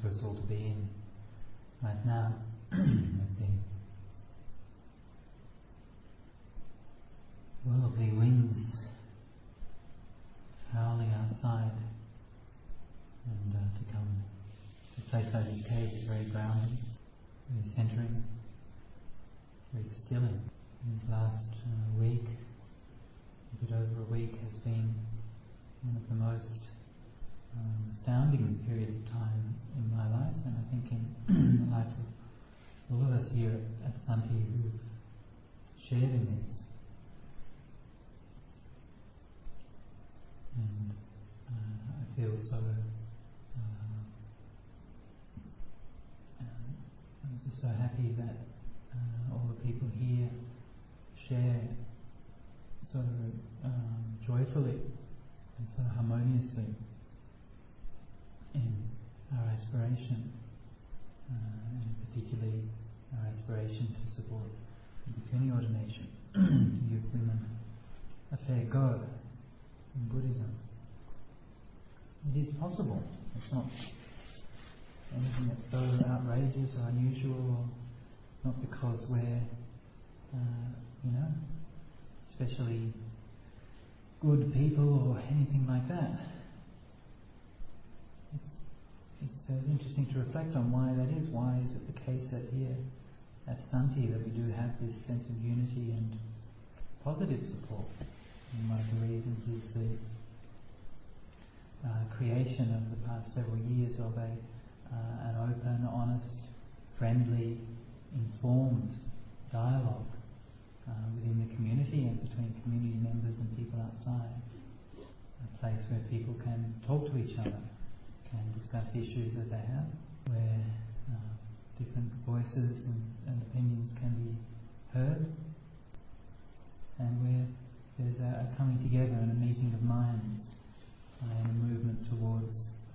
for us all to be in right now. With the worldly winds howling outside, and to come to a place like this cave is very grounding, very centering, very stilling. This last week, a bit over a week, has been one of the most astounding periods of time in my life, and I think in the life of all of us here at Santi who've shared in this. And I feel so I'm just so happy that all the people here share so joyfully and so harmoniously in our aspiration, and particularly our aspiration to support the Bhikkhuni ordination, to give women a fair go in Buddhism. It is possible. It's not anything that's so outrageous or unusual, or not because we're, especially good people or anything like that. It's interesting to reflect on why that is. Why is it the case that here at Santi that we do have this sense of unity and positive support? And one of the reasons is the creation over the past several years of an open, honest, friendly, informed dialogue within the community and between community members and people outside. A place where people can talk to each other, can discuss issues that they have, where different voices and opinions can be heard, and where there's a coming together and a meeting of minds and a movement towards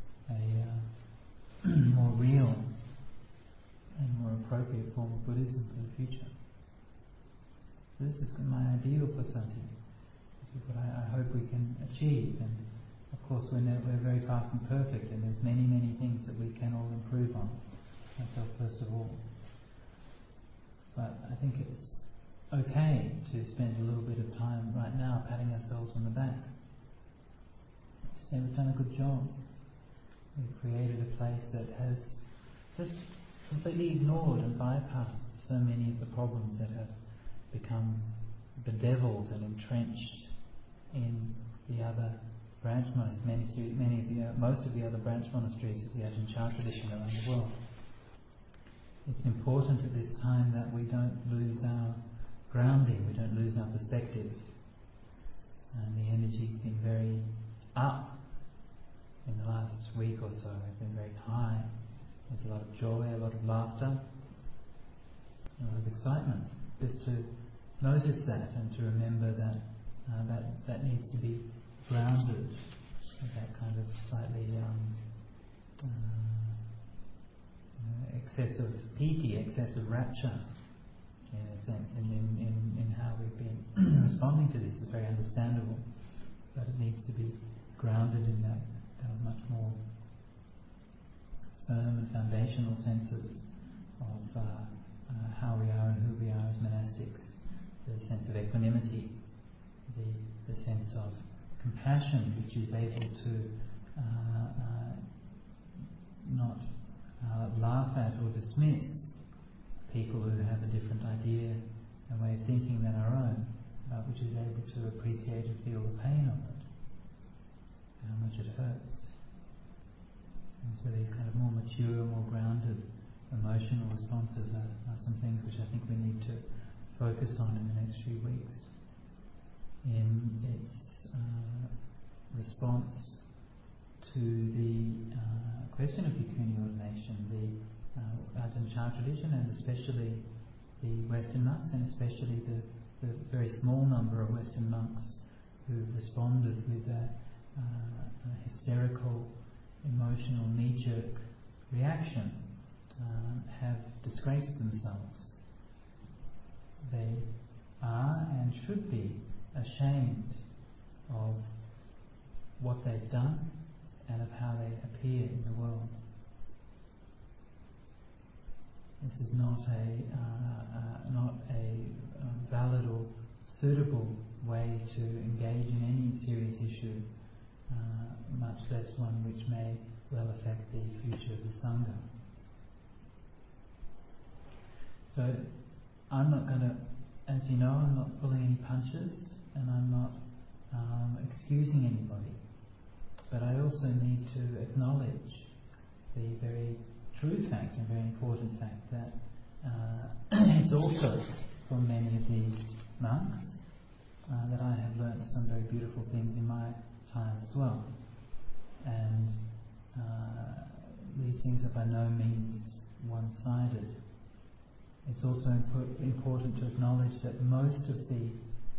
a more real and more appropriate form of Buddhism for the future. So this is my ideal for Santi. This is what I hope we can achieve, and of course we're very far from perfect, and there's many things that we can all improve on, myself first of all. But I think it's okay to spend a little bit of time right now patting ourselves on the back, to say we've done a good job. We've created a place that has just completely ignored and bypassed so many of the problems that have become bedeviled and entrenched in the other branch monasteries, most of the other branch monasteries of the Ajahn Chah tradition around the world. It's important at this time that we don't lose our grounding, we don't lose our perspective. And the energy's been very up in the last week or so. It's been very high. There's a lot of joy, a lot of laughter, a lot of excitement. Just to notice that and to remember that that needs to be grounded with that kind of slightly excessive piti, excessive rapture, in a sense, in how we've been responding to this. Is very understandable, but it needs to be grounded in that kind of much more firm and foundational senses of how we are and who we are as monastics. The sense of equanimity, the sense of compassion, which is able to not laugh at or dismiss people who have a different idea and way of thinking than our own, but which is able to appreciate and feel the pain of it, how much it hurts. And so these kind of more mature, more grounded emotional responses are some things which I think we need to focus on in the next few weeks. In its response to the question of Bhikkhuni ordination, the Ajahn Chah tradition, and especially the Western monks, and especially the very small number of Western monks who responded with a hysterical, emotional, knee-jerk reaction, have disgraced themselves. They are and should be ashamed of what they've done and of how they appear in the world. is not a valid or suitable way to engage in any serious issue, much less one which may well affect the future of the Sangha. So I'm not going to, as you know, I'm not pulling any punches, and I'm not excusing anybody. But I also need to acknowledge the very true fact and very important fact that it's also from many of these monks that I have learnt some very beautiful things in my time as well. And these things are by no means one-sided. It's also important to acknowledge that most of the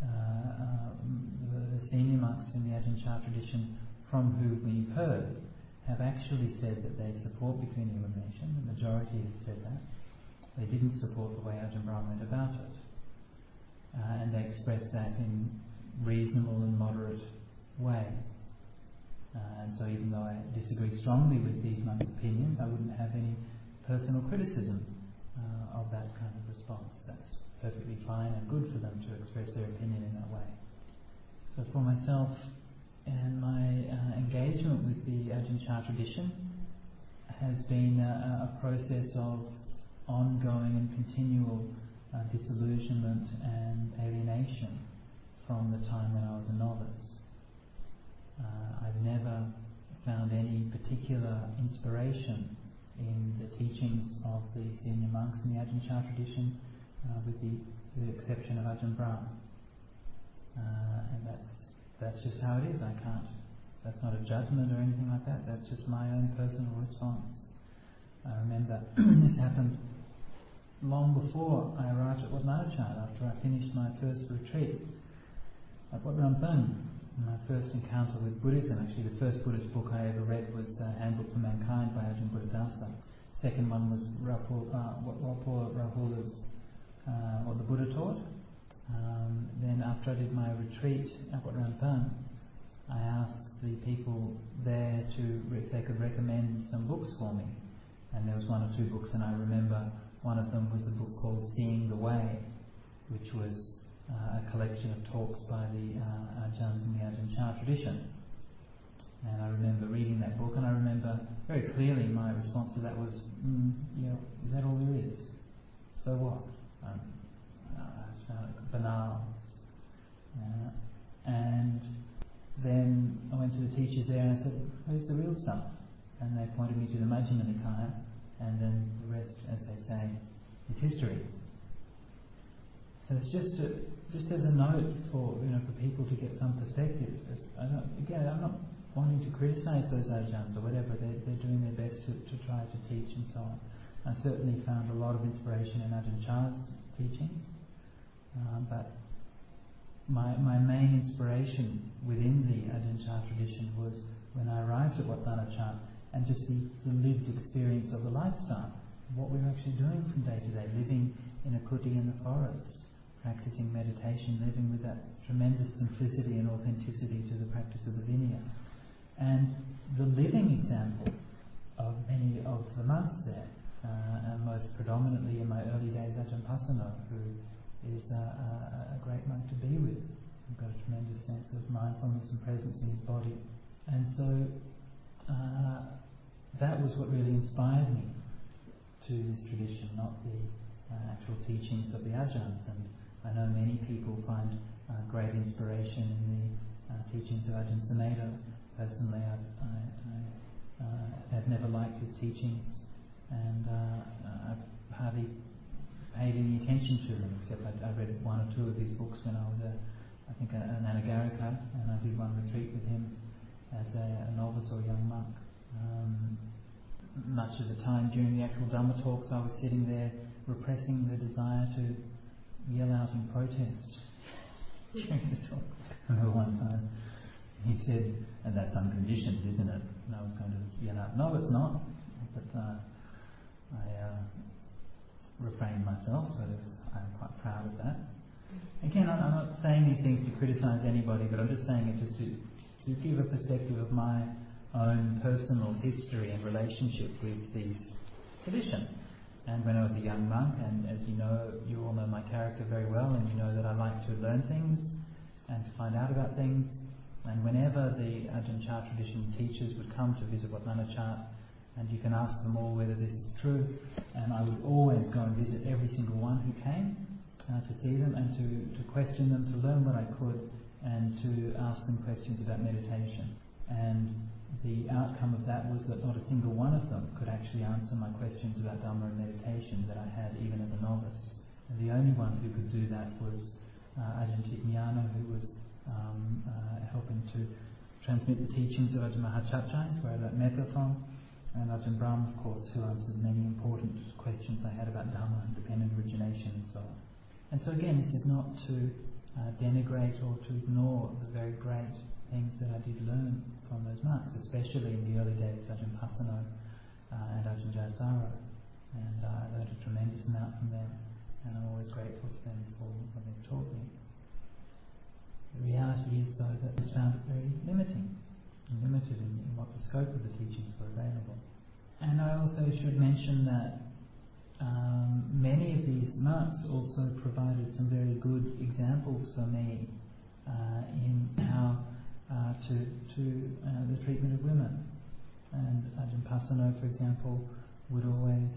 senior monks in the Ajahn Chah tradition from whom we've heard have actually said that they support bhikkhuni illumination. The majority have said that. They didn't support the way Ajahn Brahm went about it. And they expressed that in reasonable and moderate way. And so even though I disagree strongly with these monks' opinions, I wouldn't have any personal criticism of that kind of response. That's perfectly fine and good for them to express their opinion in that way. So for myself and my engagement with the Ajahn Chah tradition has been a process of ongoing and continual disillusionment and alienation from the time when I was a novice. I've never found any particular inspiration in the teachings of the senior monks in the Ajahn Chah tradition, with the exception of Ajahn Brahm. And that's just how it is. That's not a judgment or anything like that. That's just my own personal response. I remember this happened long before I arrived at Wat Nanachat, after I finished my first retreat at Wat Rampung. My first encounter with Buddhism, actually the first Buddhist book I ever read was The Handbook for Mankind by Ajahn Buddhadasa. Second one was Walpola Rahula's What the Buddha Taught. Then after I did my retreat at Wat Rampung, I asked the people there if they could recommend some books for me. And there was one or two books, and I remember one of them was the book called Seeing the Way, which was a collection of talks by the Ajahns in the Ajahn Chah tradition. And I remember reading that book, and I remember very clearly my response to that was, is that all there is? So what? I found it banal. And then I went to the teachers there and I said, where's the real stuff? And they pointed me to the Majjhima Nikaya, and then the rest, as they say, is history. So it's just as a note for people to get some perspective. I'm not wanting to criticise those Ajahns or whatever. They're doing their best to try to teach and so on. I certainly found a lot of inspiration in Ajahn Chah's teachings, but my main inspiration within the Ajahn Chah tradition was when I arrived at Wat Nanachat, and just the lived experience of the lifestyle, what we were actually doing from day to day, living in a kuti in the forest, practicing meditation, living with that tremendous simplicity and authenticity to the practice of the Vinaya. And the living example of many of the monks there, and most predominantly in my early days Ajahn Pasano, who is a great monk to be with. He's got a tremendous sense of mindfulness and presence in his body. And so that was what really inspired me to this tradition, not the actual teachings of the Ajahns. And I know many people find great inspiration in the teachings of Ajahn Sumedho. Personally, I've never liked his teachings, and I've hardly paid any attention to them, except I read one or two of his books when I was an Anagarika, and I did one retreat with him as a novice or young monk. Much of the time during the actual Dhamma talks, I was sitting there repressing the desire to yell out in protest during the talk. I remember one time he said, and that's unconditioned, isn't it? And I was going to yell out, no, it's not. But I refrained myself, so I'm quite proud of that. Again, I'm not saying these things to criticise anybody, but I'm just saying it just to give a perspective of my own personal history and relationship with these tradition. And when I was a young monk, and as you know, you all know my character very well, and you know that I like to learn things and to find out about things. And whenever the Ajahn Chah tradition teachers would come to visit Wat Nana Chat, and you can ask them all whether this is true, and I would always go and visit every single one who came to see them and to question them, to learn what I could, and to ask them questions about meditation. And the outcome of that was that not a single one of them could actually answer my questions about Dhamma and meditation that I had even as a novice. And the only one who could do that was Ajahn Chitnyana, who was helping to transmit the teachings of Ajahn Mahachachai, where I learnt metta from, and Ajahn Brahm, of course, who answered many important questions I had about Dhamma and dependent origination and so on. And so again, this is not to denigrate or to ignore the very great things that I did learn from those monks, especially in the early days, Ajahn Pasano and Ajahn Jayasaro. And I learned a tremendous amount from them, and I'm always grateful to them for what they've taught me. The reality is, though, that I found it very limited in what the scope of the teachings were available. And I also should mention that many of these monks also provided some very good examples for me in how to the treatment of women. And Ajahn Pasano, for example, would always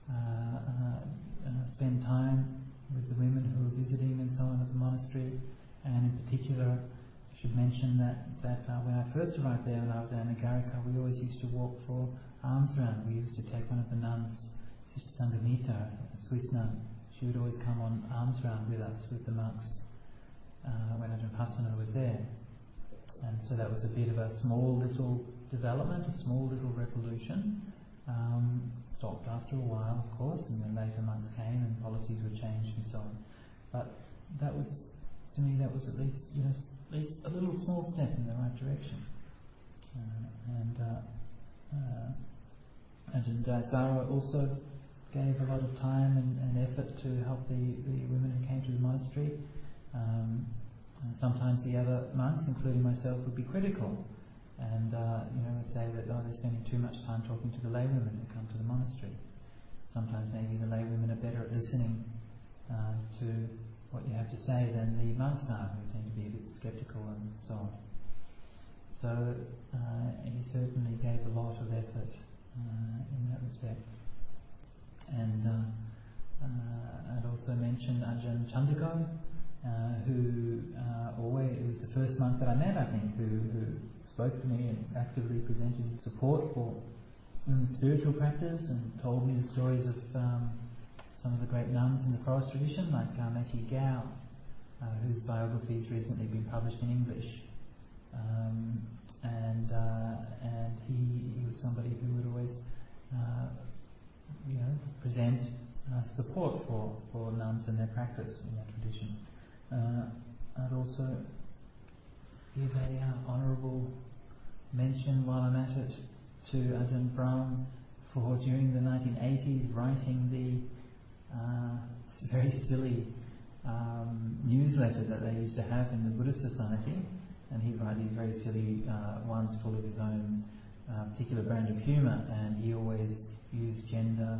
spend time with the women who were visiting and so on at the monastery. And in particular, I should mention that when I first arrived there, when I was at Anagarika, we always used to walk for alms round. We used to take one of the nuns, Sister Sangamita, a Swiss nun. She would always come on alms round with us, with the monks, when Ajahn Pasano was there. And so that was a bit of a small little development, a small little revolution. Stopped after a while, of course, and then later monks came and policies were changed and so on. But that was, to me, that was at least a little small step in the right direction. Ajahn Jayasaro also gave a lot of time and effort to help the women who came to the monastery. And sometimes the other monks, including myself, would be critical and would say that they're spending too much time talking to the lay women who come to the monastery. Sometimes maybe the lay women are better at listening to what you have to say than the monks are, who tend to be a bit sceptical and so on. So he certainly gave a lot of effort in that respect. And I'd also mention Ajahn Chandako, who it was the first monk that I met, I think, who spoke to me and actively presented support for spiritual practice and told me the stories of some of the great nuns in the forest tradition, like Meti Gao, whose biography has recently been published in English. And he was somebody who would always present support for nuns and their practice in that tradition. I'd also give a honourable mention, while I'm at it, to Ajahn Brahm for, during the 1980s, writing the very silly newsletter that they used to have in the Buddhist Society, and he'd write these very silly ones full of his own particular brand of humour, and he always used gender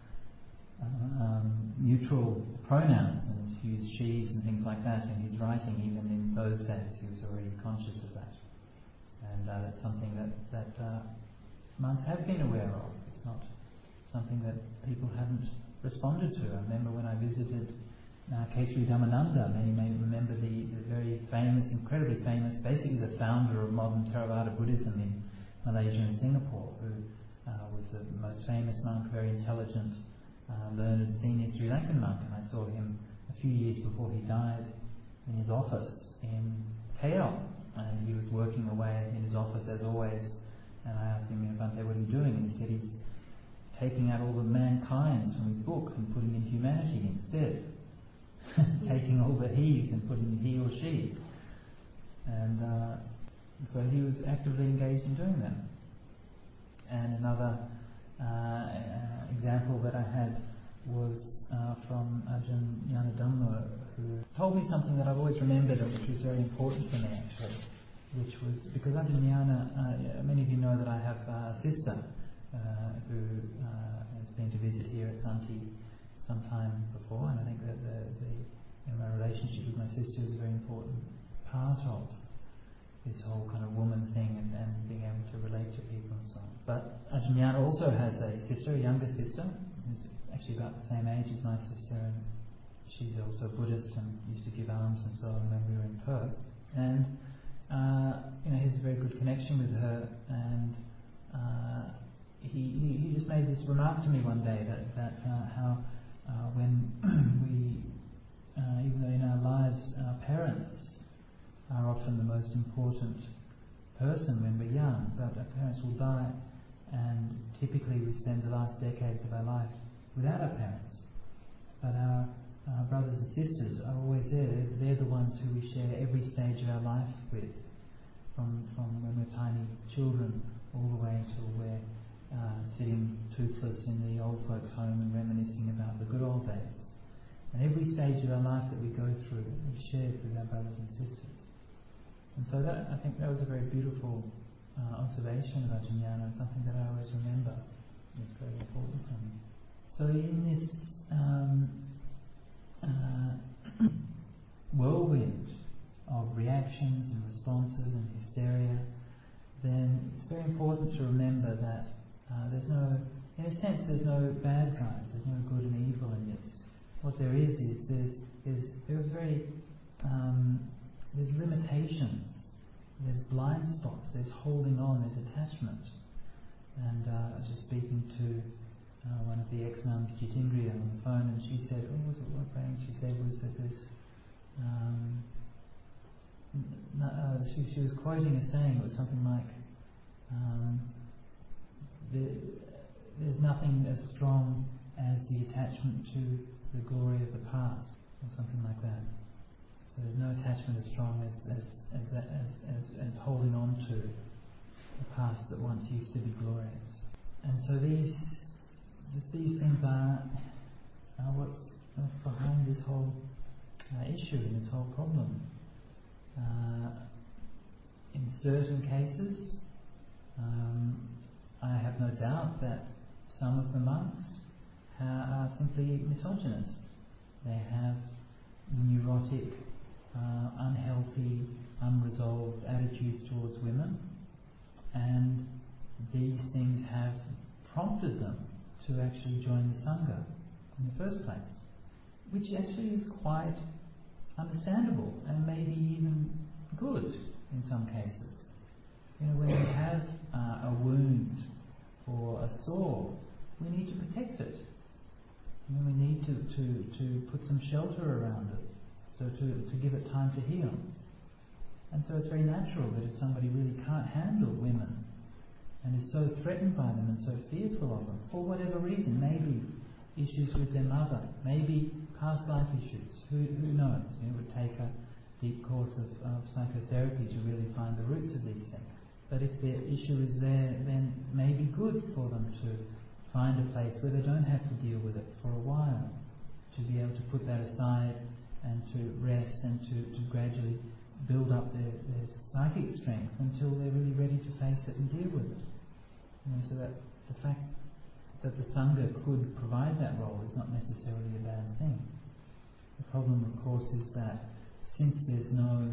neutral pronouns and used she's and things like that in his writing. Even in those days he was already conscious of that, and that's something that monks have been aware of. It's not something that people haven't responded to. I remember when I visited Kesari Dhammananda, many may remember the very famous, incredibly famous, basically the founder of modern Theravada Buddhism in Malaysia and Singapore, who was the most famous monk, very intelligent, learned senior Sri Lankan monk, and I saw him a few years before he died in his office in KL, and he was working away in his office as always, and I asked him, Bhante, what are you doing? And he said he's taking out all the mankind from his book and putting in humanity instead. Taking all the he's and putting he or she. And so he was actively engaged in doing that. And another example that I had was from Ajahn Nyanadhamma, who told me something that I've always remembered and which was very important for me actually, which was because Ajahn Nyana, many of you know that I have a sister who has been to visit here at Santi some time before, and I think that my relationship with my sister is a very important part of this whole kind of woman thing and being able to relate to people and so on. But Ajahn Yana also has a sister, a younger sister, who's actually about the same age as my sister, and she's also Buddhist and used to give alms and so on when we were in Perth. And he has a very good connection with her, and he just made this remark to me one day that how when we, even though in our lives our parents are often the most important person when we're young, but our parents will die, and typically we spend the last decades of our life without our parents. But our brothers and sisters are always there. They're the ones who we share every stage of our life with, from when we're tiny children all the way until we're sitting toothless in the old folks' home and reminiscing about the good old days. And every stage of our life that we go through is shared with our brothers and sisters. And so that, I think that was a very beautiful observation of Ajahn Yana, and something that I always remember. It's very important for me. So in this whirlwind of reactions and responses and hysteria, then it's very important to remember that there's no bad guys, there's no good and evil in this. What there is there's limitations, there's blind spots, there's holding on, there's attachment. And I was just speaking to one of the ex-nuns, Jitindriya, on the phone, and she said, what praying she said was that there's she was quoting a saying. It was something like there's nothing as strong as the attachment to the glory of the past, or something like that. So there's no attachment as strong as holding on to the past that once used to be glorious. And so these things are what's behind this whole issue and this whole problem. In certain cases, I have no doubt that some of the monks are simply misogynist. They have neurotic, unhealthy, unresolved attitudes towards women, and these things have prompted them to actually join the Sangha in the first place, which actually is quite understandable and maybe even good in some cases. When we have a wound or a sore, we need to protect it. We need to put some shelter around it, so to give it time to heal. And so it's very natural that if somebody really can't handle women and is so threatened by them and so fearful of them, for whatever reason, maybe issues with their mother, maybe past life issues, who knows? It would take a deep course of psychotherapy to really find the roots of these things. But if the issue is there, then it may be good for them to find a place where they don't have to deal with it for a while, to be able to put that aside and to rest and to gradually build up their psychic strength until they're really ready to face it and deal with it. So that the fact that the Sangha could provide that role is not necessarily a bad thing. The problem, of course, is that since there's no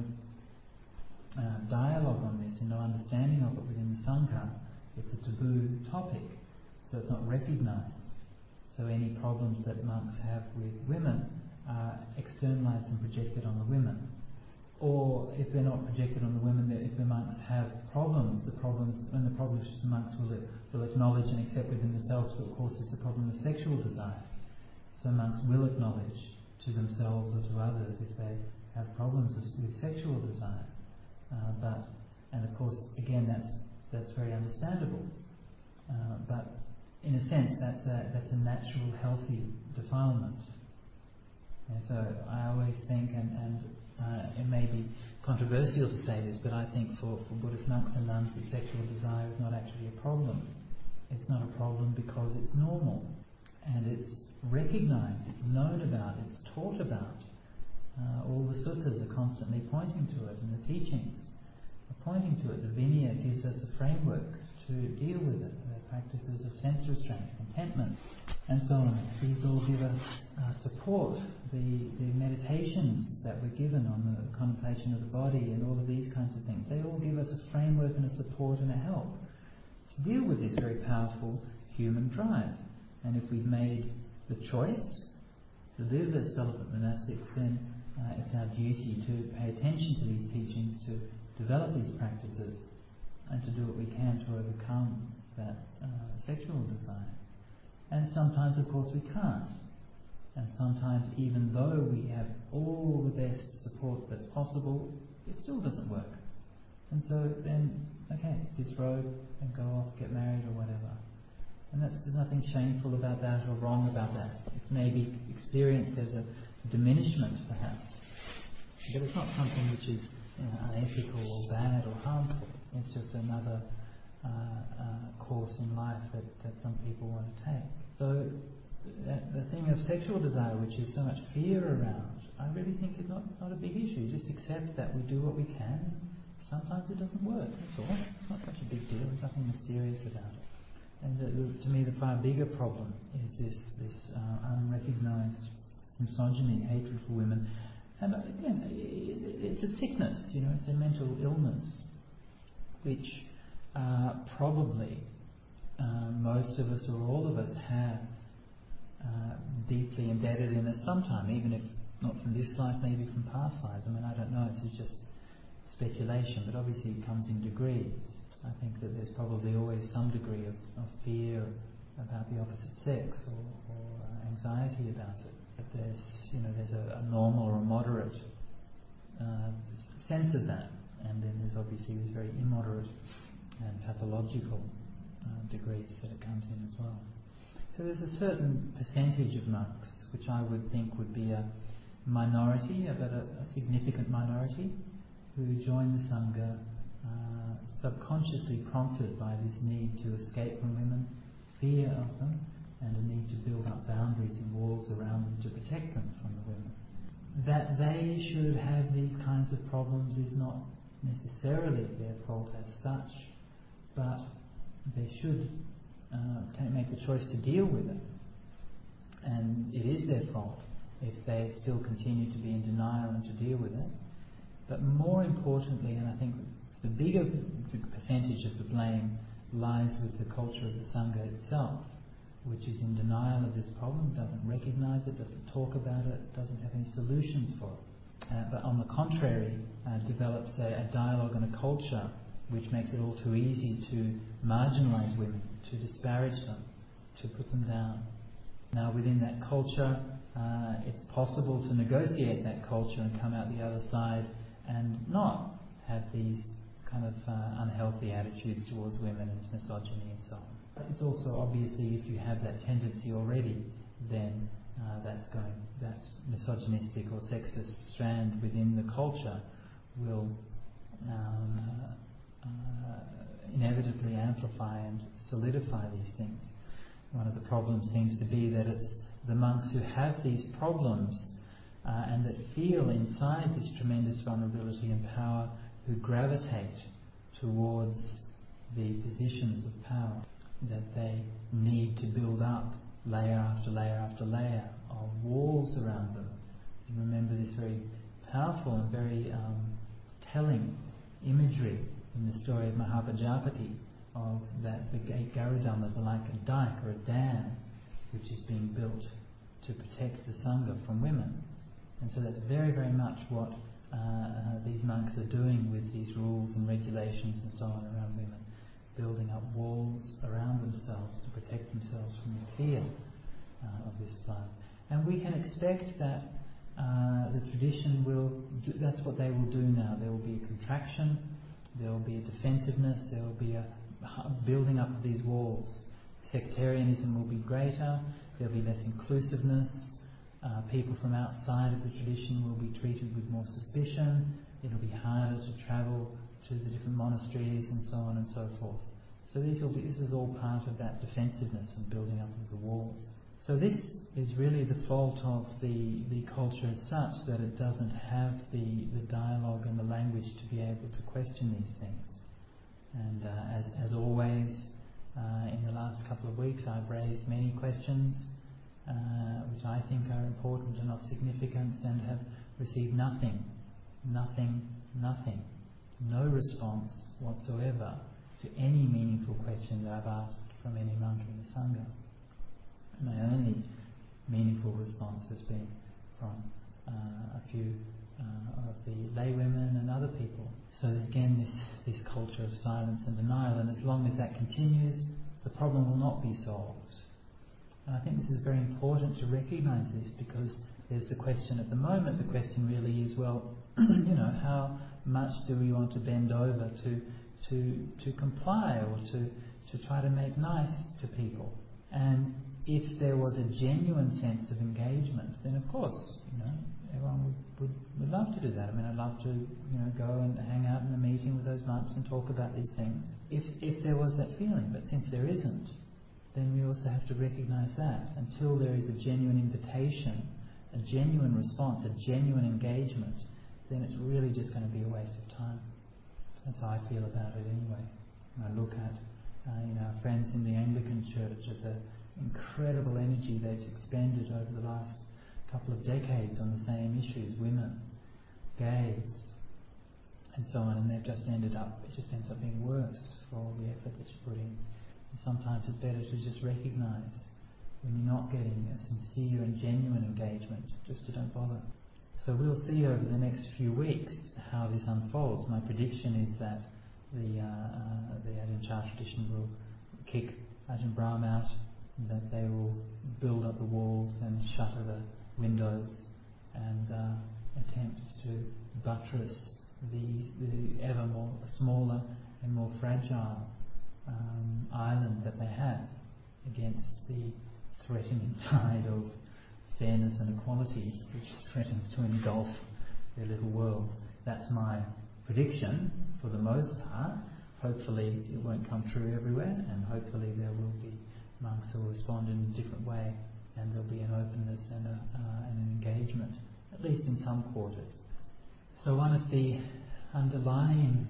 dialogue on this and no understanding of it within the Sangha, it's a taboo topic, so it's not recognised. So any problems that monks have with women are externalised and projected on the women. Or if they're not projected on the women, if the monks have problems, the problems the monks will acknowledge and accept within themselves, of course, is the problem of sexual desire. So monks will acknowledge to themselves or to others if they have problems with sexual desire. And of course, again, that's very understandable. But in a sense, that's a natural, healthy defilement. And so I always think, and it may be controversial to say this, but I think for Buddhist monks and nuns that sexual desire is not actually a problem. It's not a problem because it's normal, and it's recognised, it's known about, it's taught about. All the suttas are constantly pointing to it, and the teachings are pointing to it. The Vinaya gives us a framework to deal with it, the practices of sense restraint, contentment, and so on. These all give us support. The meditations that we're given on the contemplation of the body and all of these kinds of things, they all give us a framework and a support and a help to deal with this very powerful human drive. And if we've made the choice to live as celibate monastics, then it's our duty to pay attention to these teachings, to develop these practices, and to do what we can to overcome that sexual desire. And sometimes, of course, we can't. And sometimes, even though we have all the best support that's possible, it still doesn't work. And so then, okay, disrobe and go off, get married or whatever. And there's nothing shameful about that or wrong about that. It's maybe experienced as a diminishment, perhaps. But it's not something which is unethical or bad or harmful. It's just another course in life that some people want to take. So the thing of sexual desire, which is so much fear around, I really think is not a big issue. Just accept that we do what we can. Sometimes it doesn't work, that's all. It's not such a big deal. There's nothing mysterious about it. And to me, the far bigger problem is this unrecognised misogyny, hatred for women. And again, it's a sickness, it's a mental illness, which probably most of us or all of us have deeply embedded in us sometime, even if not from this life, maybe from past lives. I mean, I don't know, this is just speculation, but obviously it comes in degrees. I think that there's probably always some degree of fear about the opposite sex or anxiety about it. But there's a normal or a moderate sense of that, and then there's obviously this very immoderate and pathological degrees that it comes in as well. So there's a certain percentage of monks which I would think would be a minority, but a significant minority, who join the Sangha subconsciously prompted by this need to escape from women, fear of them, and a need to build up boundaries and walls around them to protect them from the women. That they should have these kinds of problems is not necessarily their fault as such, but they should make the choice to deal with it. And it is their fault if they still continue to be in denial and to deal with it. But more importantly, and I think the bigger percentage of the blame lies with the culture of the Sangha itself, which is in denial of this problem, doesn't recognise it, doesn't talk about it, doesn't have any solutions for it. But on the contrary, develops a dialogue and a culture which makes it all too easy to marginalise women, to disparage them, to put them down. Now within that culture, it's possible to negotiate that culture and come out the other side and not have these kind of unhealthy attitudes towards women and misogyny and so on. It's also obviously, if you have that tendency already, then that misogynistic or sexist strand within the culture will inevitably amplify and solidify these things. One of the problems seems to be that it's the monks who have these problems and that feel inside this tremendous vulnerability and power who gravitate towards the positions of power, that they need to build up layer after layer after layer of walls around them. You remember this very powerful and very telling imagery in the story of Mahapajapati, of that the gate Garudammas are like a dike or a dam which is being built to protect the Sangha from women. And so that's very, very much what these monks are doing with these rules and regulations and so on around women, building up walls around themselves to protect themselves from the fear of this blood. And we can expect that the tradition that's what they will do now. There will be a contraction, there will be a defensiveness, there will be a building up of these walls. Sectarianism will be greater, there will be less inclusiveness, people from outside of the tradition will be treated with more suspicion, it will be harder to travel to the different monasteries and so on and so forth. So this is all part of that defensiveness and building up of the walls. So this is really the fault of the culture as such, that it doesn't have the dialogue and the language to be able to question these things. And as always, in the last couple of weeks, weeks I've raised many questions which I think are important and of significance, and have received nothing, no response whatsoever to any meaningful question that I've asked from any monk in the Sangha. My only meaningful response has been from a few of the laywomen and other people. So again, this culture of silence and denial, and as long as that continues, the problem will not be solved. And I think this is very important to recognise this, because there's the question at the moment. The question really is, well, how much do we want to bend over to comply, or to try to make nice to people? And if there was a genuine sense of engagement, then of course, everyone would love to do that. I mean, I'd love to, go and hang out in a meeting with those monks and talk about these things, if there was that feeling. But since there isn't, then we also have to recognise that until there is a genuine invitation, a genuine response, a genuine engagement, then it's really just going to be a waste of time. That's how I feel about it anyway. When I look at our friends in the Anglican Church, at the incredible energy they've expended over the last couple of decades on the same issues, women, gays, and so on, and it just ends up being worse for all the effort that you put in. And sometimes it's better to just recognise when you're not getting a sincere and genuine engagement, just to don't bother. So we'll see over the next few weeks how this unfolds. My prediction is that the Ajahn Chah tradition will kick Ajahn Brahm out, and that they will build up the walls and shutter the windows and attempt to buttress the ever more smaller and more fragile island that they have against the threatening tide of fairness and equality which threatens to engulf their little worlds. That's my prediction for the most part. Hopefully it won't come true everywhere, and hopefully there will be monks who will respond in a different way, and there'll be an openness and an engagement, at least in some quarters. So one of the underlying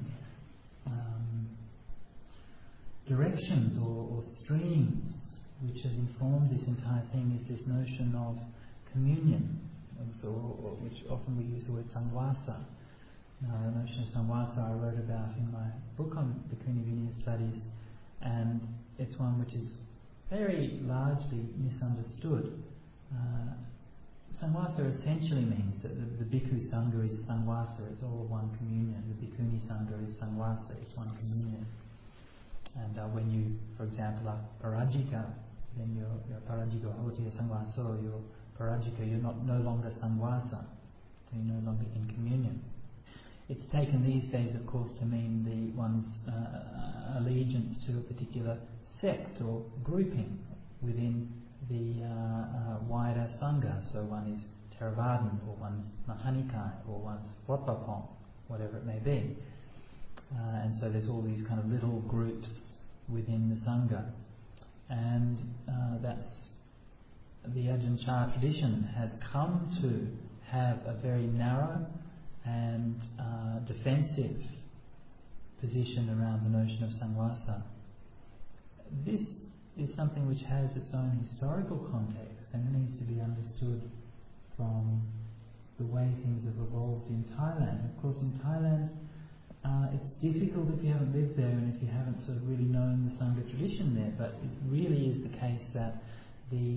directions or streams which has informed this entire thing is this notion of communion, which often we use the word Sangwasa. Now, the notion of Sangwasa I wrote about in my book on Bhikkhuni Vinaya studies, and it's one which is very largely misunderstood. Sangwasa essentially means that the Bhikkhu Sangha is Sangwasa, it's all one communion. The Bhikkhuni Sangha is Sangwasa, it's one communion. And when you, for example, are Parajika, then you're Parajika Hotiya Sangwaso, you're Parajika, you're no longer Sangwasa, so you're no longer in communion. It's taken these days, of course, to mean one's allegiance to a particular sect or grouping within the wider Sangha. So one is Theravadan, or one's Mahanikai, or one's Watpapong, whatever it may be. And so there's all these kind of little groups within the Sangha. And that's the Ajahn Chah tradition has come to have a very narrow and defensive position around the notion of Sangwasa. This is something which has its own historical context, and it needs to be understood from the way things have evolved in Thailand. Of course, in Thailand, it's difficult if you haven't lived there and if you haven't sort of really known the Sangha tradition there, but it really is the case that the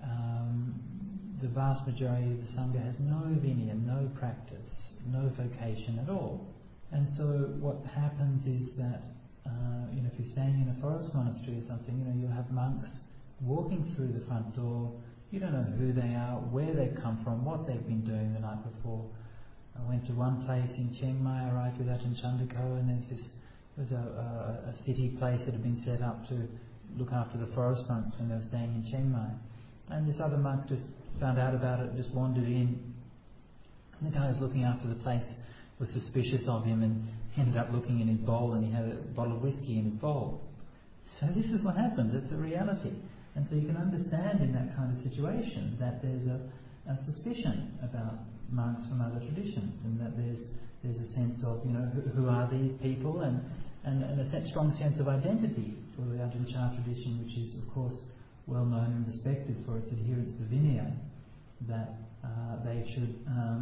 vast majority of the Sangha has no vinaya, no practice, no vocation at all. And so what happens is that if you're staying in a forest monastery or something, you'll have monks walking through the front door. You don't know who they are, where they've come from, what they've been doing the night before. I went to one place in Chiang Mai, I arrived with Ajahn Chandako, and there was a city place that had been set up to look after the forest monks when they were staying in Chiang Mai. And this other monk just found out about it, just wandered in. And the guy who was looking after the place was suspicious of him and ended up looking in his bowl, and he had a bottle of whiskey in his bowl. So this is what happens, it's a reality. And so you can understand in that kind of situation that there's a suspicion about monks from other traditions, and that there's a sense of, who are these people, and a strong sense of identity for the Ajahn Chah tradition, which is, of course, well known and respected for its adherence to Vinaya, that they should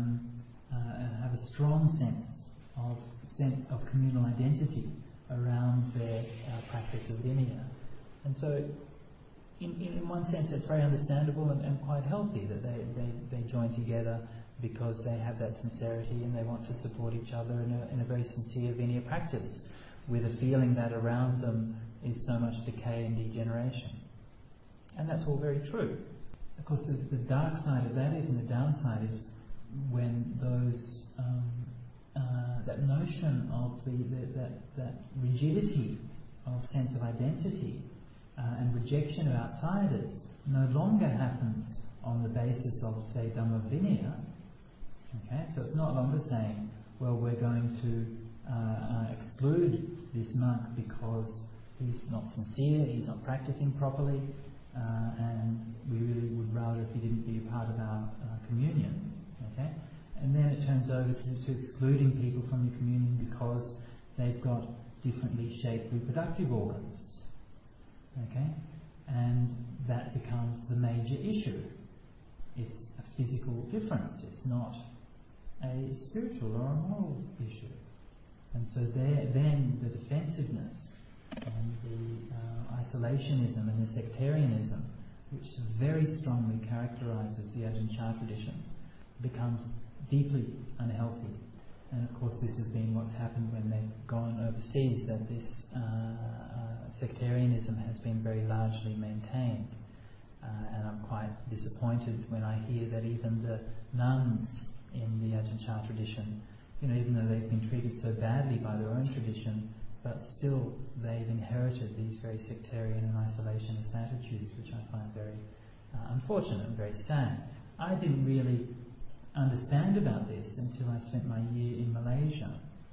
have a strong sense of communal identity around their practice of Vinaya. And so, in one sense, it's very understandable and quite healthy that they join together because they have that sincerity and they want to support each other in a very sincere Vinaya practice, with a feeling that around them is so much decay and degeneration. And that's all very true. Of course, the dark side of that is, and the downside is, when those that notion of that rigidity of sense of identity and rejection of outsiders no longer happens on the basis of, say, Dhamma Vinaya. Okay, so it's not longer saying, well, we're going to exclude this monk because he's not sincere, he's not practicing properly, and we really would rather if he didn't be a part of our communion. Okay, and then it turns over to excluding people from your communion because they've got differently shaped reproductive organs. Okay, and that becomes the major issue. It's a physical difference. It's not a spiritual or a moral issue. And so then the defensiveness and the isolationism and the sectarianism, which very strongly characterises the Ajahn Chah tradition, becomes deeply unhealthy. And of course this has been what's happened when they've gone overseas, that this sectarianism has been very largely maintained. And I'm quite disappointed when I hear that even the nuns in the Ajahn Chah tradition, even though they've been treated so badly by their own tradition, but still they've inherited these very sectarian and isolationist attitudes, which I find very unfortunate and very sad. I didn't really understand about this until I spent my year in Malaysia,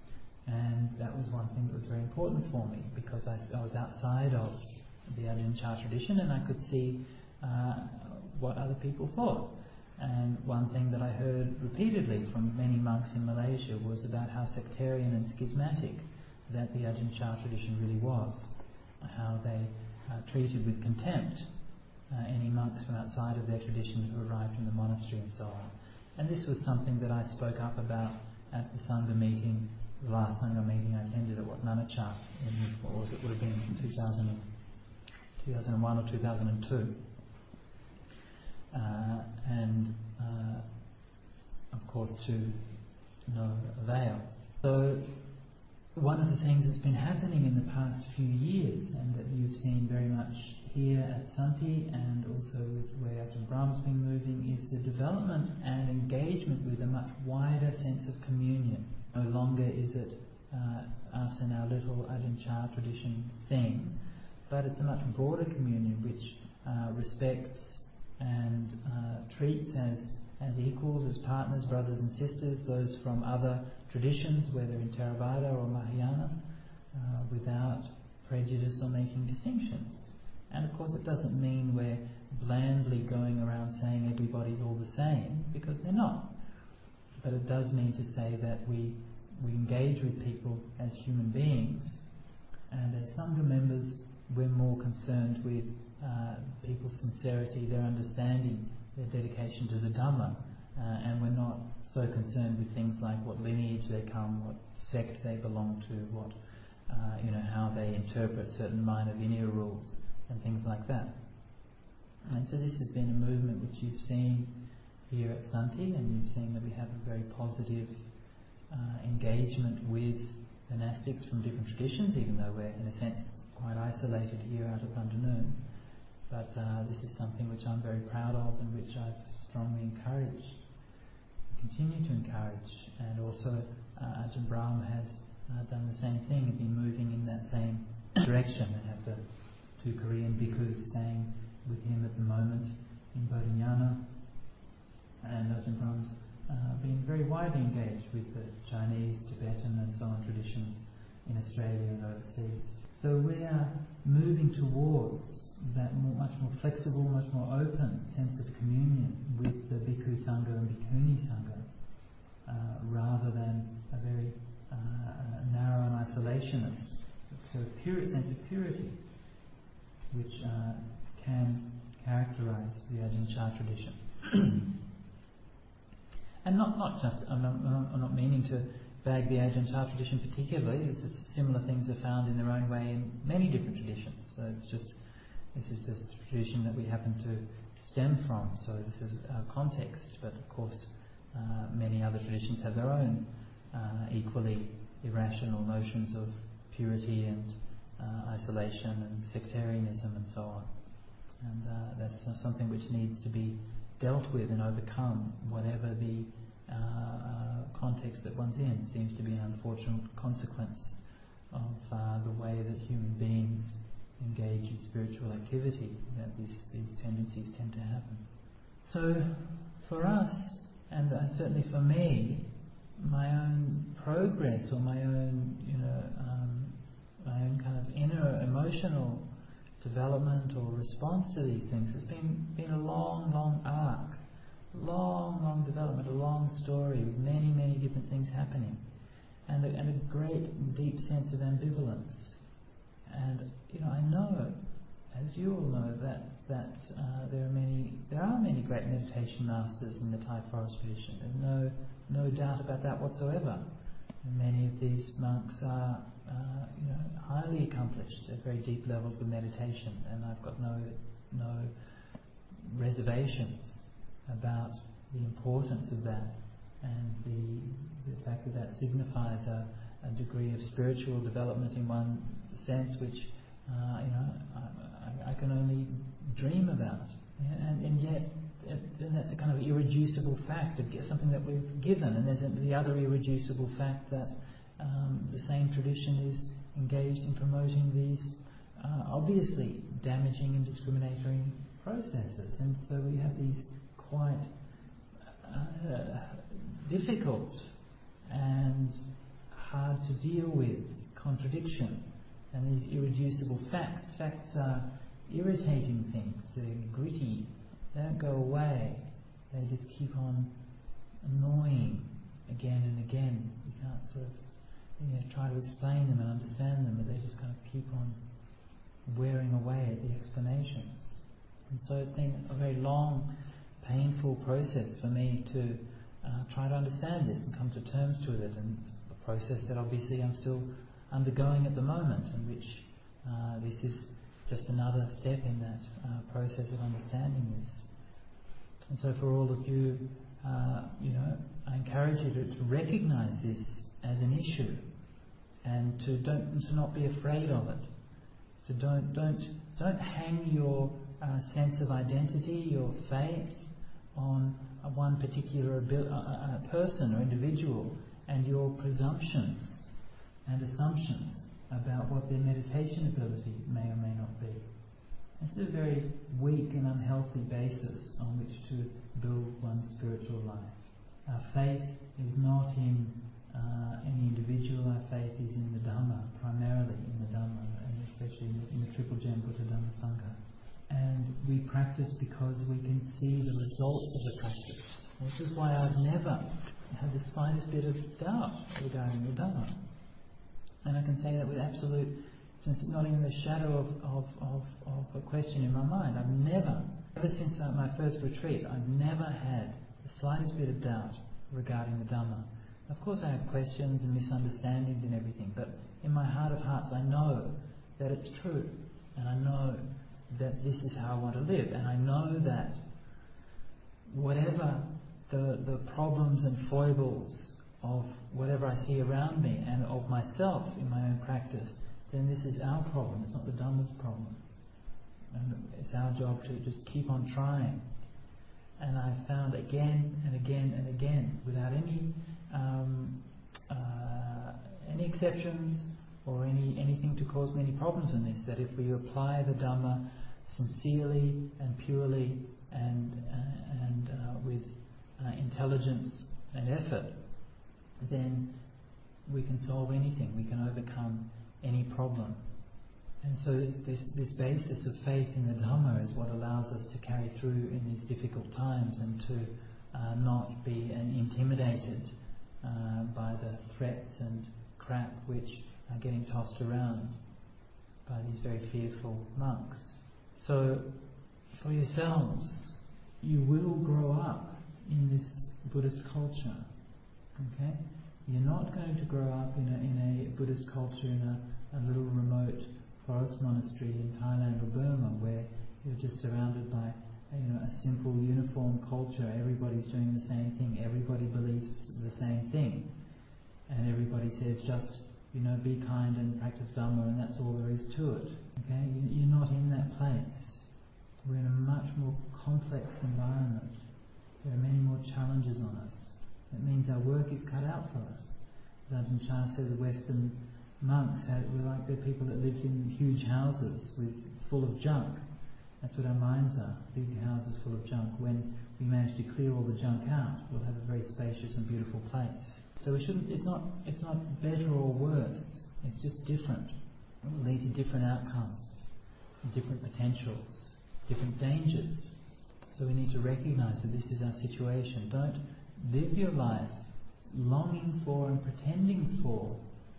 and that was one thing that was very important for me, because I was outside of the Ajahn Chah tradition and I could see what other people thought. And one thing that I heard repeatedly from many monks in Malaysia was about how sectarian and schismatic that the Ajahn Chah tradition really was, how they treated with contempt any monks from outside of their tradition who arrived in the monastery and so on. And this was something that I spoke up about at the Sangha meeting, the last Sangha meeting I attended at Wat Nanachak in, what was it, would have been 2001 or 2002. And of course to no avail. So one of the things that's been happening in the past few years, and that you've seen very much here at Santi and also with where Ajahn Brahm's been moving, is the development and engagement with a much wider sense of communion. No longer is it us and our little Ajahn Chah tradition thing, but it's a much broader communion which respects and treats as equals, as partners, brothers and sisters, those from other traditions, whether in Theravada or Mahayana, without prejudice or making distinctions. And of course it doesn't mean we're blandly going around saying everybody's all the same, because they're not. But it does mean to say that we engage with people as human beings, and as Sangha members we're more concerned with people's sincerity, their understanding, their dedication to the Dhamma, and we're not so concerned with things like what lineage they come, what sect they belong to, what how they interpret certain minor Vinaya rules and things like that. And so this has been a movement which you've seen here at Santi, and you've seen that we have a very positive engagement with monastics from different traditions, even though we're in a sense quite isolated here out of Bandanoon. But this is something which I'm very proud of and which I've strongly encouraged, continue to encourage. And also Ajahn Brahm has done the same thing and been moving in that same direction. I have the two Korean bhikkhus staying with him at the moment in Bodhinyana, and Ajahn Brahm's been very widely engaged with the Chinese, Tibetan and so on traditions in Australia and overseas. So we are moving towards that much more flexible, much more open sense of communion with the Bhikkhu Sangha and Bhikkhuni Sangha, rather than a very narrow and isolationist sort of sense of purity, which can categorize the Ajahn Chah tradition. And not just, I'm not meaning to bag the Ajahn Chah tradition particularly. It's similar things are found in their own way in many different traditions. So it's just, this is the tradition that we happen to stem from, so this is our context. But of course, many other traditions have their own equally irrational notions of purity and isolation and sectarianism and so on. And that's something which needs to be dealt with and overcome, whatever the context that one's in. It seems to be an unfortunate consequence of the way that human beings engage in spiritual activity, that these tendencies tend to happen. So for us, and certainly for me, my own progress or my own, my own kind of inner emotional development or response to these things has been a long arc, long development, a long story with many different things happening, and a great deep sense of ambivalence. And I know, as you all know, that there are many great meditation masters in the Thai forest tradition. There's no doubt about that whatsoever. And many of these monks are highly accomplished at very deep levels of meditation, and I've got no reservations about the importance of that and the fact that signifies a degree of spiritual development in one sense which I can only dream about, and yet that's a kind of irreducible fact of something that we've given. And there's the other irreducible fact that the same tradition is engaged in promoting these obviously damaging and discriminatory processes, and so we have these quite difficult and hard to deal with contradiction and these irreducible facts. Facts are irritating things, they're gritty, they don't go away, they just keep on annoying again and again. You can't sort of try to explain them and understand them, but they just kind of keep on wearing away at the explanations. And so it's been a very long, painful process for me to try to understand this and come to terms with it, and a process that obviously I'm still undergoing at the moment, and which this is just another step in that process of understanding this. And so for all of you, I encourage you to recognise this as an issue, and to not be afraid of it. So don't hang your sense of identity, your faith, on one particular person or individual, and your presumptions and assumptions about what their meditation ability may or may not be. This is a very weak and unhealthy basis on which to build one's spiritual life. Our faith is not in any individual. Our faith is in the Dhamma, primarily in the Dhamma, and especially in the Triple Gem Buddha Dhamma Sangha. And we practice because we can see the results of the practice. This is why I've never had the slightest bit of doubt regarding the Dhamma. And I can say that with absolute, not even the shadow of a question in my mind. I've never, ever since my first retreat, I've never had the slightest bit of doubt regarding the Dhamma. Of course I have questions and misunderstandings and everything, but in my heart of hearts I know that it's true, and I know that this is how I want to live, and I know that whatever the problems and foibles of whatever I see around me and of myself in my own practice, then this is our problem, it's not the Dhamma's problem. And it's our job to just keep on trying. And I've found again and again and again, without any exceptions or anything to cause many problems in this, that if we apply the Dhamma sincerely and purely and with intelligence and effort, then we can solve anything, we can overcome any problem. And so this basis of faith in the Dhamma is what allows us to carry through in these difficult times, and to not be intimidated by the threats and crap which are getting tossed around by these very fearful monks. So for yourselves, you will grow up in this Buddhist culture. Okay? You're not going to grow up in a Buddhist culture in a little remote forest monastery in Thailand or Burma where you're just surrounded by a simple uniform culture. Everybody's doing the same thing. Everybody believes the same thing. And everybody says just, be kind and practice Dhamma and that's all there is to it. Okay? You're not in that place. We're in a much more complex environment. There are many more challenges on us. That means our work is cut out for us. As Ajahn Chah said, the Western monks were like the people that lived in huge houses full of junk. That's what our minds are, big houses full of junk. When we manage to clear all the junk out, we'll have a very spacious and beautiful place. So we shouldn't. It's not better or worse. It's just different. It will lead to different outcomes, different potentials, different dangers. So we need to recognise that this is our situation. Don't live your life longing for and pretending for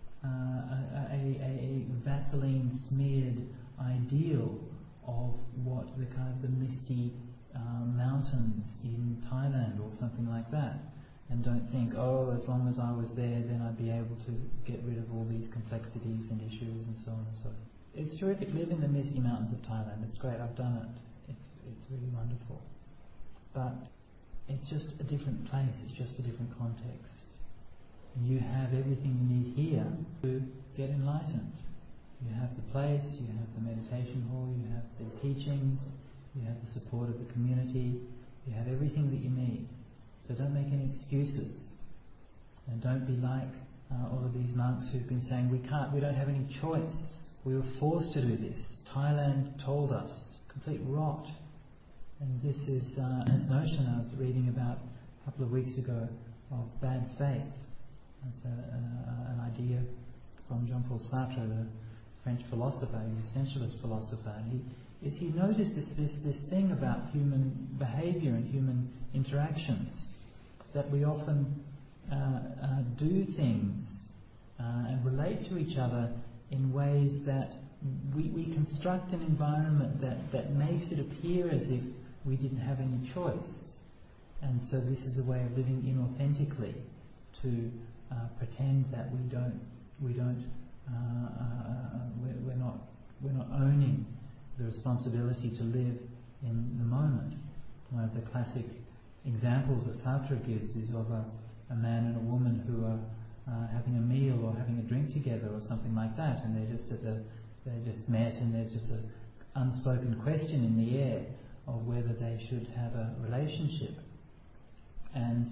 a Vaseline smeared ideal of what the misty mountains in Thailand or something like that, and don't think, as long as I was there, then I'd be able to get rid of all these complexities and issues and so on and so on. It's terrific. Live in the misty mountains of Thailand. It's great. I've done it. It's really wonderful. But it's just a different place. It's just a different context. And you have everything you need here to get enlightened. You have the place, you have the meditation hall, you have the teachings, you have the support of the community, you have everything that you need. So don't make any excuses. And don't be like all of these monks who've been saying, we don't have any choice. We were forced to do this. Thailand told us. Complete rot. And this is this notion I was reading about a couple of weeks ago of bad faith. It's an idea from Jean-Paul Sartre, the French philosopher, he's an essentialist philosopher. And he noticed this thing about human behaviour and human interactions, that we often do things and relate to each other in ways that we construct an environment that makes it appear as if we didn't have any choice. And so this is a way of living inauthentically, to pretend that we're not owning the responsibility to live in the moment. One of the classic examples that Sartre gives is of a man and a woman who are having a meal or having a drink together or something like that, and they just met, and there's just an unspoken question in the air of whether they should have a relationship. And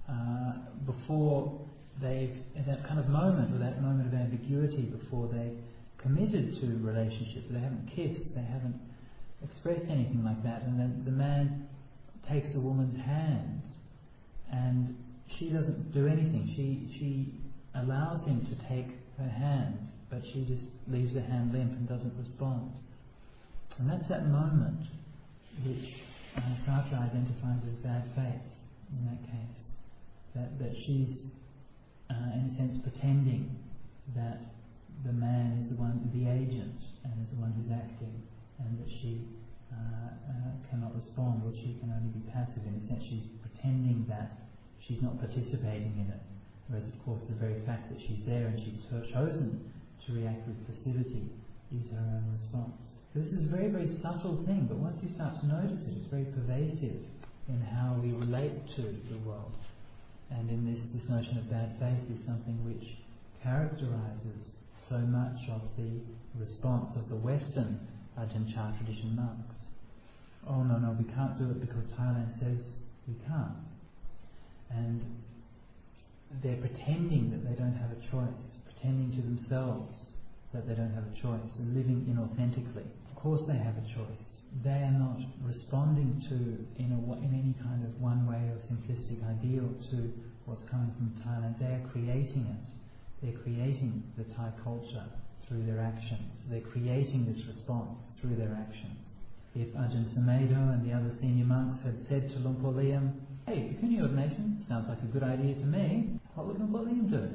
before at that kind of moment, or that moment of ambiguity, before they've committed to a relationship, they haven't kissed, they haven't expressed anything like that, and then the man takes a woman's hand, and she doesn't do anything. She allows him to take her hand, but she just leaves her hand limp and doesn't respond. And that's that moment which Sartre identifies as bad faith in that case. That she's, in a sense, pretending that the man is the agent and is the one who's acting, and that she cannot respond, or she can only be passive. In a sense, she's pretending that she's not participating in it. Whereas, of course, the very fact that she's there and she's chosen to react with passivity is her own response. So this is a very, very subtle thing, but once you start to notice it, it's very pervasive in how we relate to the world. And in this notion of bad faith is something which characterises so much of the response of the Western Ajahn Chah tradition monks. Oh no, we can't do it because Thailand says we can't. And they're pretending that they don't have a choice, pretending to themselves that they don't have a choice, and living inauthentically. Of course they have a choice. They are not responding to, in any kind of one way or simplistic ideal, to what's coming from Thailand. They are creating it. They're creating the Thai culture through their actions. They're creating this response through their actions. If Ajahn Sumedho and the other senior monks had said to Luang Por Liam, "Hey, Bhikkhuni ordination sounds like a good idea to me," what would Luang Por Liam do?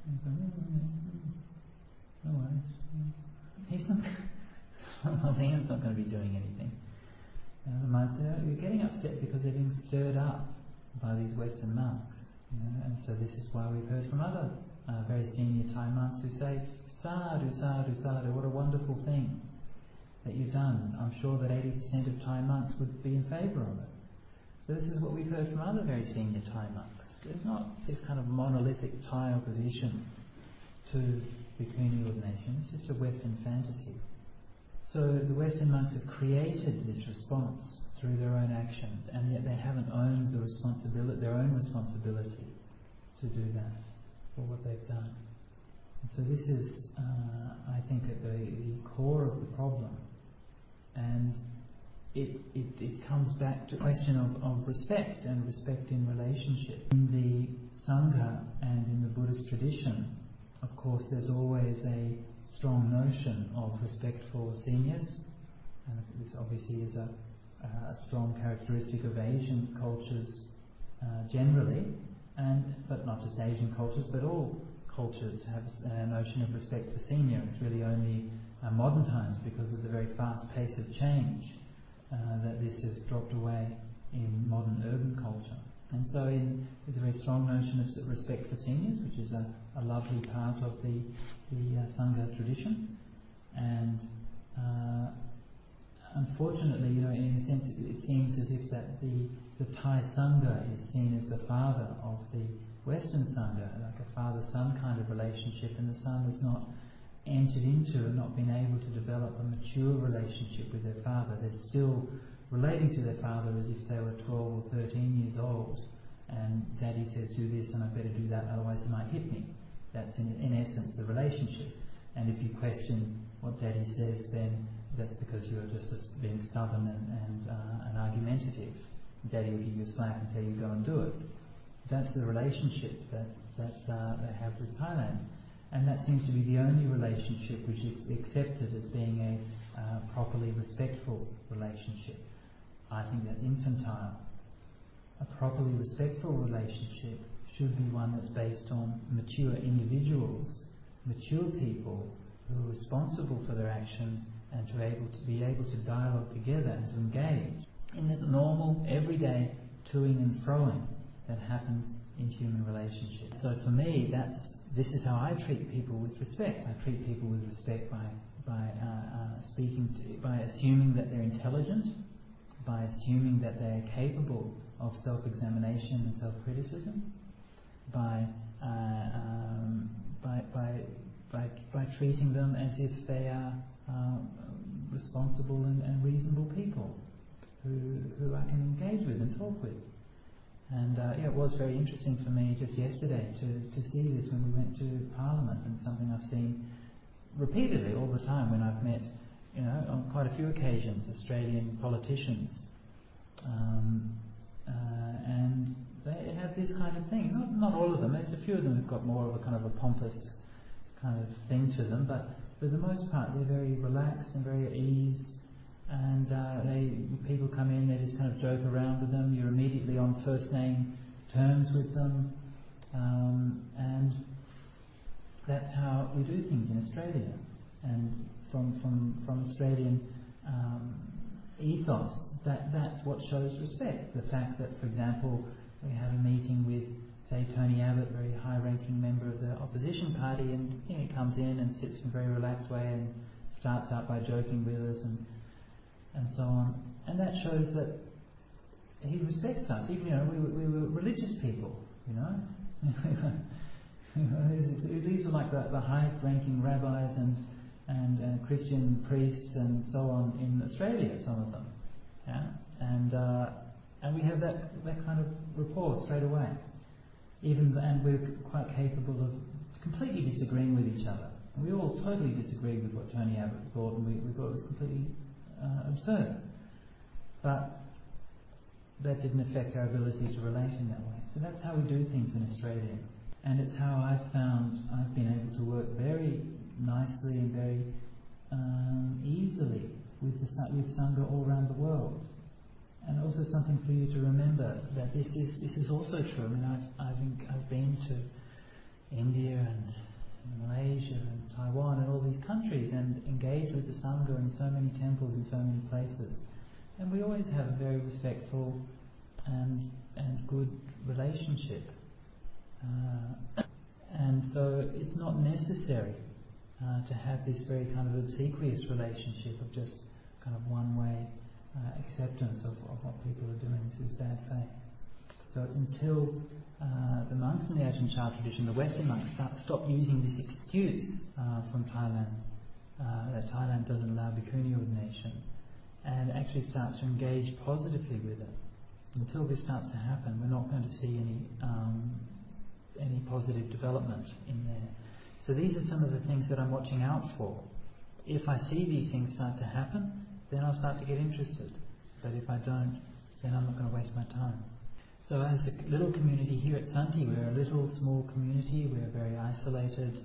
No worries. He's not. Luang Por Liam's not going to be doing anything. The cards, you're getting upset because they're being stirred up by these Western monks. And so this is why we've heard from other very senior Thai monks who say, sadhu, sadhu, sadhu, what a wonderful thing that you've done. I'm sure that 80% of Thai monks would be in favour of it. So this is what we've heard from other very senior Thai monks. There's not this kind of monolithic Thai opposition to bhikkhuni ordination. It's just a Western fantasy. So the Western monks have created this response through their own actions, and yet they haven't owned their own responsibility to do that for what they've done. And so this is, I think, at the core of the problem. And it comes back to a question of respect and respect in relationship. In the Sangha and in the Buddhist tradition, of course, there's always a strong notion of respect for seniors, and this obviously is a strong characteristic of Asian cultures generally, but not just Asian cultures, but all cultures have a notion of respect for senior. It's really only modern times, because of the very fast pace of change, that this has dropped away in modern urban culture. And so there's a very strong notion of respect for seniors, which is a lovely part of the Sangha tradition. And unfortunately, in a sense, it seems as if that the Thai Sangha is seen as the father of the Western Sangha, like a father-son kind of relationship, and the son has not entered into and not been able to develop a mature relationship with their father. They're still relating to their father as if they were 12 or 13 years old, and Daddy says do this and I better do that, otherwise he might hit me. That's in essence the relationship. And if you question what Daddy says, then that's because you're just being stubborn and argumentative. Daddy will give you a slap and tell you go and do it. That's the relationship that they have with Thailand. And that seems to be the only relationship which is accepted as being a properly respectful relationship. I think that's infantile. A properly respectful relationship should be one that's based on mature individuals, mature people who are responsible for their actions, and to be able to dialogue together and to engage in the normal, everyday toing and froing that happens in human relationships. So for me, this is how I treat people with respect. I treat people with respect by assuming that they're intelligent, by assuming that they're capable of self-examination and self-criticism, by treating them as if they are responsible and reasonable people who I can engage with and talk with. And it was very interesting for me just yesterday to see this when we went to Parliament, and something I've seen repeatedly all the time when I've met, on quite a few occasions, Australian politicians, and they have this kind of thing. Not all of them. There's a few of them who've got more of a kind of a pompous kind of thing to them, but for the most part they're very relaxed and very at ease. And people come in, they just kind of joke around with them. You're immediately on first name terms with them, and that's how we do things in Australia. And from Australian ethos, that's what shows respect. The fact that, for example, we have a meeting with, say, Tony Abbott, a very high-ranking member of the opposition party, and he comes in and sits in a very relaxed way and starts out by joking with us and so on, and that shows that he respects us. Even we were religious people, These were like the highest-ranking rabbis and Christian priests and so on in Australia, some of them, and we have that kind of rapport straight away. And we're quite capable of completely disagreeing with each other. And we all totally disagreed with what Tony Abbott thought, and we thought it was completely absurd. But that didn't affect our ability to relate in that way. So that's how we do things in Australia. And it's how I've been able to work very nicely and very easily with Sangha all around the world. And also something for you to remember, that this is also true. I mean, I've been to India and Malaysia and Taiwan and all these countries and engaged with the Sangha in so many temples in so many places. And we always have a very respectful and good relationship. And so it's not necessary to have this very kind of obsequious relationship of just kind of one-way acceptance of what people are doing. This is bad faith. So it's until the monks in the Ajahn Chah tradition, the Western monks, stop using this excuse from Thailand, that Thailand doesn't allow bhikkhuni ordination, and actually starts to engage positively with it. Until this starts to happen, we're not going to see any positive development in there. So these are some of the things that I'm watching out for. If I see these things start to happen, then I'll start to get interested. But if I don't, then I'm not going to waste my time. So as a little community here at Santi, we're a little small community. We're very isolated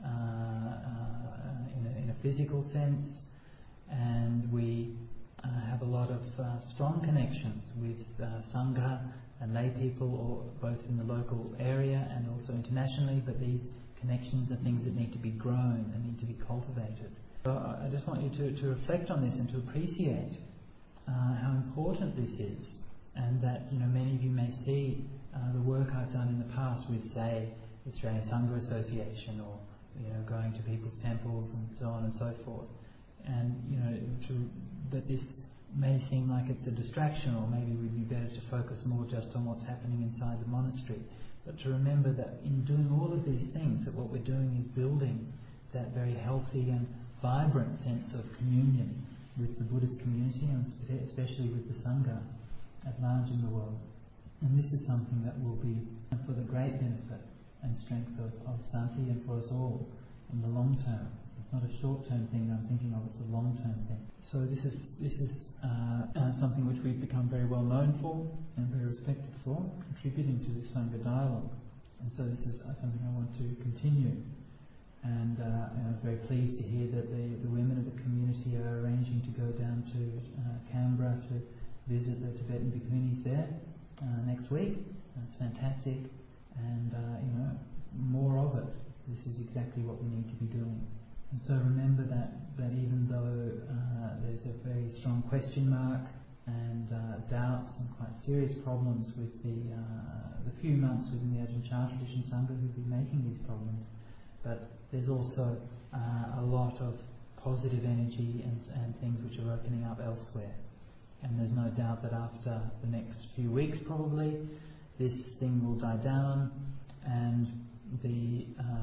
in a physical sense, and we have a lot of strong connections with Sangha and lay people, or both in the local area and also internationally, but these connections are things that need to be grown and need to be cultivated. So I just want you to reflect on this and to appreciate how important this is, and that many of you may see the work I've done in the past with, say, the Australian Sangha Association, or going to people's temples and so on and so forth, and that this may seem like it's a distraction, or maybe we'd be better to focus more just on what's happening inside the monastery. But to remember that in doing all of these things, that what we're doing is building that very healthy and vibrant sense of communion with the Buddhist community, and especially with the Sangha at large in the world. And this is something that will be for the great benefit and strength of Santi and for us all in the long term. It's not a short-term thing that I'm thinking of, it's a long-term thing. So this is something which we've become very well known for and very respected for, contributing to this Sangha dialogue. And so this is something I want to continue. And I'm very pleased to hear that the women of the community are arranging to go down to Canberra to visit the Tibetan bhikkhunis there next week. It's fantastic, and more of it. This is exactly what we need to be doing. And so remember that even though there's a very strong question mark and doubts and quite serious problems with the few monks within the Ajahn Chah tradition Sangha who've been making these problems, but there's also a lot of positive energy and things which are opening up elsewhere. And there's no doubt that after the next few weeks probably, this thing will die down, and the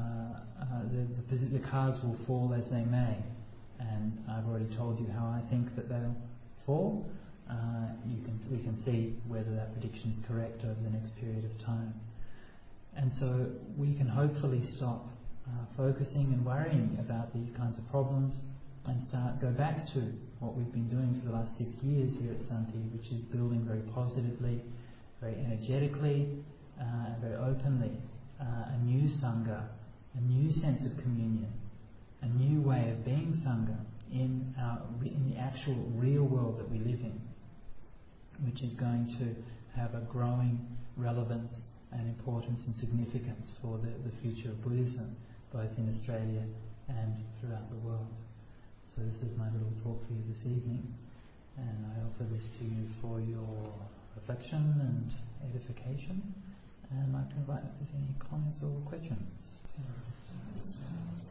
cards will fall as they may. And I've already told you how I think that they'll fall. We can see whether that prediction is correct over the next period of time. And so we can hopefully stop focusing and worrying about these kinds of problems and go back to what we've been doing for the last 6 years here at Santi, which is building very positively, very energetically, and very openly a new Sangha, a new sense of communion, a new way of being Sangha in the actual real world that we live in, which is going to have a growing relevance and importance and significance for the future of Buddhism, both in Australia and throughout the world. So this is my little talk for you this evening, and I offer this to you for your reflection and edification, and I'd like to invite if there's any comments or questions.